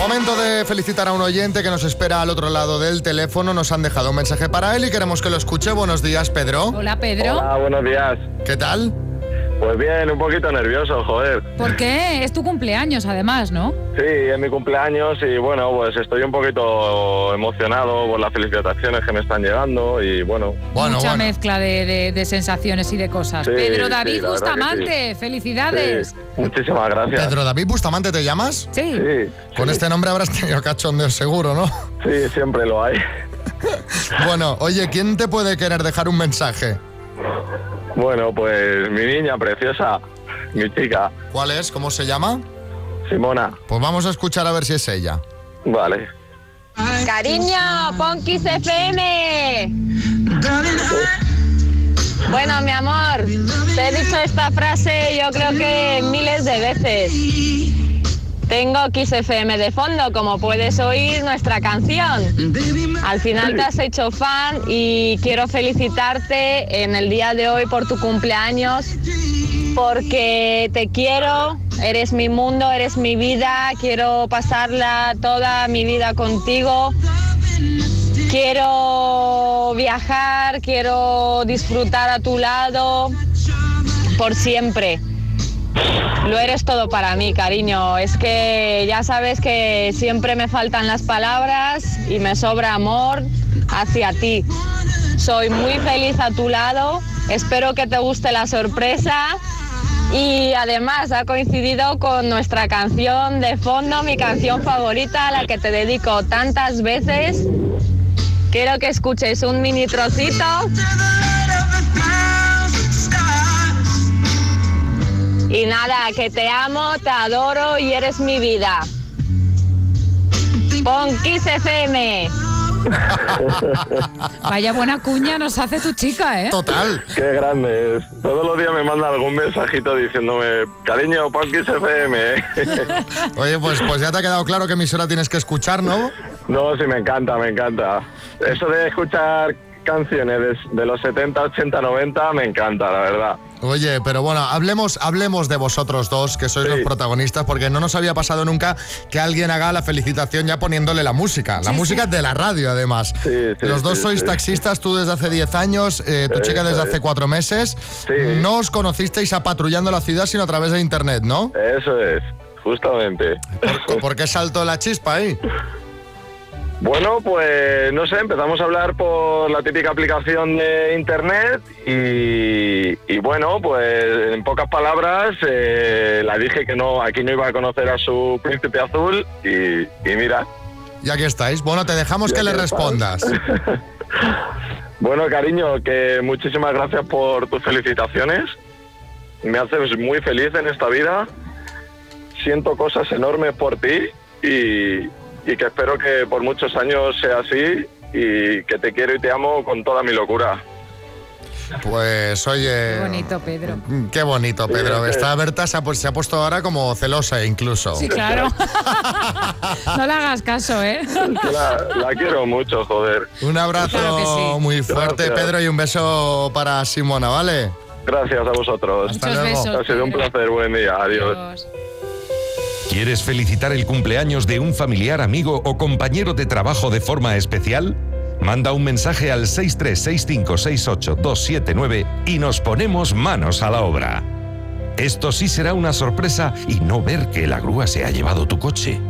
Momento de felicitar a un oyente que nos espera al otro lado del teléfono. Nos han dejado un mensaje para él y queremos que lo escuche. Buenos días, Pedro. Hola, Pedro. Hola, buenos días. ¿Qué tal? Pues bien, un poquito nervioso, joder. ¿Por qué? Es tu cumpleaños, además, ¿no? Sí, es mi cumpleaños y bueno, pues estoy un poquito emocionado por las felicitaciones que me están llegando y bueno. Mucha mezcla de sensaciones y de cosas. Sí, Pedro David sí, la verdad Bustamante, que sí. felicidades. Sí, muchísimas gracias. Pedro David Bustamante, ¿te llamas? Sí. Sí. Con este nombre habrás tenido cachondeo seguro, ¿no? Sí, siempre lo hay. Bueno, oye, ¿quién te puede querer dejar un mensaje? Bueno, pues mi niña preciosa, mi chica, ¿Cuál es? ¿Cómo se llama? Simona. Pues vamos a escuchar a ver si es ella. Vale. Cariño, pon Kiss FM. Bueno, mi amor, te he dicho esta frase yo creo que miles de veces. Tengo Kiss FM de fondo, como puedes oír nuestra canción. Al final te has hecho fan y quiero felicitarte en el día de hoy por tu cumpleaños, porque te quiero, eres mi mundo, eres mi vida, quiero pasarla toda mi vida contigo. Quiero viajar, quiero disfrutar a tu lado por siempre. Lo eres todo para mí, cariño. Es que ya sabes que siempre me faltan las palabras y me sobra amor hacia ti. Soy muy feliz a tu lado. Espero que te guste la sorpresa. Y además ha coincidido con nuestra canción de fondo, mi canción favorita, a la que te dedico tantas veces. Quiero que escuches un mini trocito. Y nada, que te amo, te adoro y eres mi vida. Pon Kiss FM. Vaya buena cuña nos hace tu chica, ¿eh? Total. Qué grande es. Todos los días me manda algún mensajito diciéndome, cariño, pon Kiss FM. Oye, pues ya te ha quedado claro qué emisora tienes que escuchar, ¿no? No, sí, me encanta, me encanta. Eso de escuchar canciones de los 70, 80, 90, me encanta, la verdad. Oye, pero bueno, hablemos de vosotros dos, que sois los protagonistas, porque no nos había pasado nunca que alguien haga la felicitación ya poniéndole la música. La música de la radio, además. Los dos sois taxistas, tú desde hace 10 años, tu chica desde hace 4 meses. No os conocisteis a patrullando la ciudad, sino a través de internet, ¿no? Eso es, justamente. ¿Por qué saltó la chispa ahí? Bueno, pues no sé, empezamos a hablar por la típica aplicación de internet y bueno, pues en pocas palabras la dije que no, aquí no iba a conocer a su príncipe azul y mira. Y aquí estáis. Bueno, te dejamos que le respondas. Bueno, cariño, que muchísimas gracias por tus felicitaciones. Me haces muy feliz en esta vida. Siento cosas enormes por ti y que espero que por muchos años sea así y que te quiero y te amo con toda mi locura. Pues oye... Qué bonito, Pedro. Qué bonito, Pedro. Sí, Esta Berta se ha puesto ahora como celosa incluso. Sí, claro. No le hagas caso, ¿eh? La quiero mucho, joder. Un abrazo Claro que sí. muy fuerte, Gracias. Pedro, y un beso para Simona, ¿vale? Gracias a vosotros. Hasta Muchos luego. besos, Ha sido un Pedro. placer, buen día, adiós. Adiós. ¿Quieres felicitar el cumpleaños de un familiar, amigo o compañero de trabajo de forma especial? Manda un mensaje al 636568279 y nos ponemos manos a la obra. Esto sí será una sorpresa y no ver que la grúa se ha llevado tu coche.